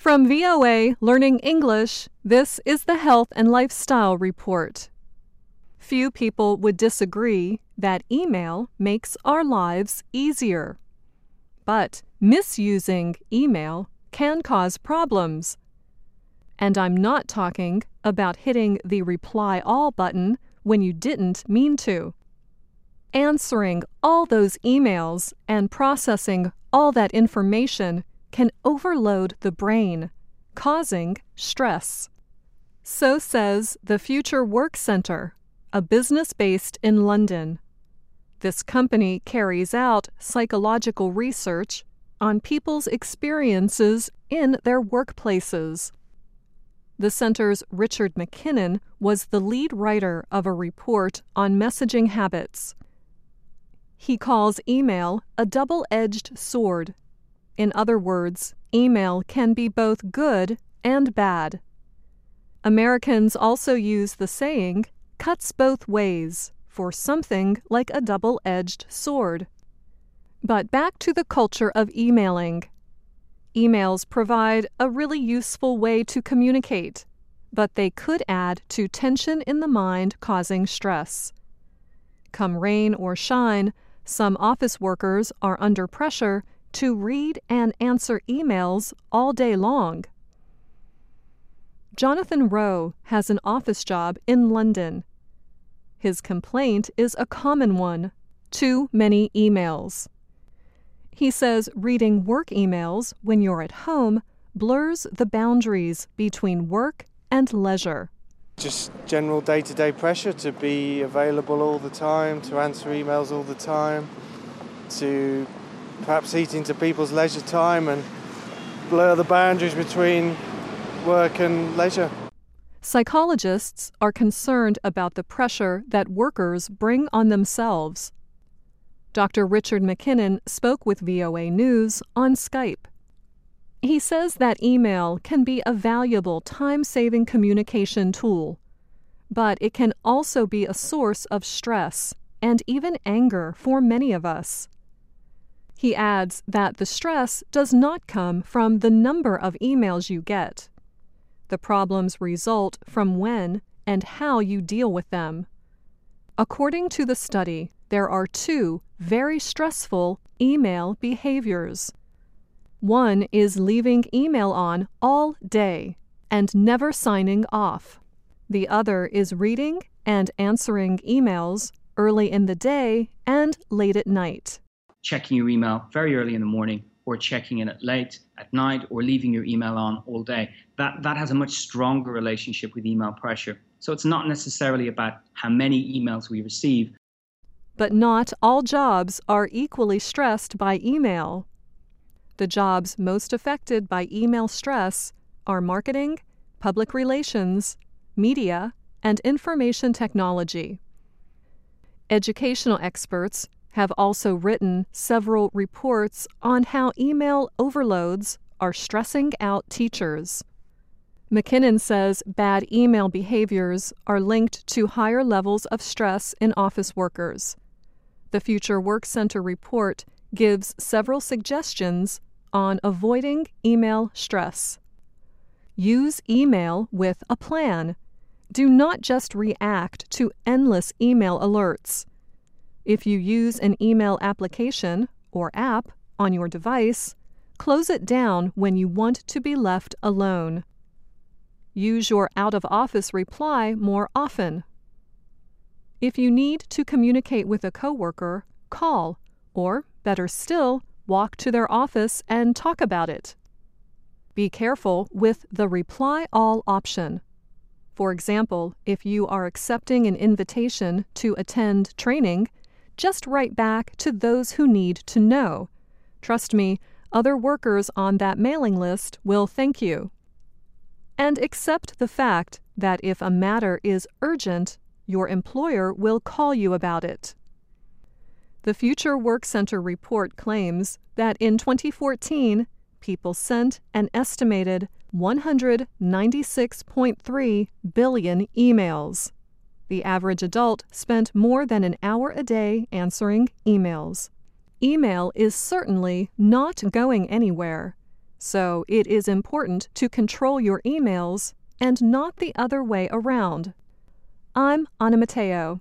From VOA Learning English, this is the Health and Lifestyle Report. Few people would disagree that email makes our lives easier. But misusing email can cause problems. And I'm not talking about hitting the reply all button when you didn't mean to. Answering all those emails and processing all that information can overload the brain, causing stress. So says the Future Work Center, a business based in London. This company carries out psychological research on people's experiences in their workplaces. The center's Richard McKinnon was the lead writer of a report on messaging habits. He calls email a double-edged sword. In other words, email can be both good and bad. Americans also use the saying, cuts both ways, for something like a double-edged sword. But back to the culture of emailing. Emails provide a really useful way to communicate, but they could add to tension in the mind, causing stress. Come rain or shine, some office workers are under pressure to read and answer emails all day long. Jonathan Rowe has an office job in London. His complaint is a common one: too many emails. He says reading work emails when you're at home blurs the boundaries between work and leisure. Just general day-to-day pressure to be available all the time, to answer emails all the time, to perhaps eat into people's leisure time and blur the boundaries between work and leisure. Psychologists are concerned about the pressure that workers bring on themselves. Dr. Richard McKinnon spoke with VOA News on Skype. He says that email can be a valuable time-saving communication tool, but it can also be a source of stress and even anger for many of us. He adds that the stress does not come from the number of emails you get. The problems result from when and how you deal with them. According to the study, there are two very stressful email behaviors. One is leaving email on all day and never signing off. The other is reading and answering emails early in the day and late at night. Checking your email very early in the morning, or checking in it late at night, or leaving your email on all day. That has a much stronger relationship with email pressure. So it's not necessarily about how many emails we receive. But not all jobs are equally stressed by email. The jobs most affected by email stress are marketing, public relations, media, and information technology. Educational experts have also written several reports on how email overloads are stressing out teachers. McKinnon says bad email behaviors are linked to higher levels of stress in office workers. The Future Work Center report gives several suggestions on avoiding email stress. Use email with a plan. Do not just react to endless email alerts. If you use an email application or app on your device, close it down when you want to be left alone. Use your out-of-office reply more often. If you need to communicate with a coworker, call, or better still, walk to their office and talk about it. Be careful with the reply all option. For example, if you are accepting an invitation to attend training, just write back to those who need to know. Trust me, other workers on that mailing list will thank you. And accept the fact that if a matter is urgent, your employer will call you about it. The Future Work Center report claims that in 2014, people sent an estimated 196.3 billion emails. The average adult spent more than an hour a day answering emails. Email is certainly not going anywhere, So it is important to control your emails and not the other way around. I'm Anna Matteo.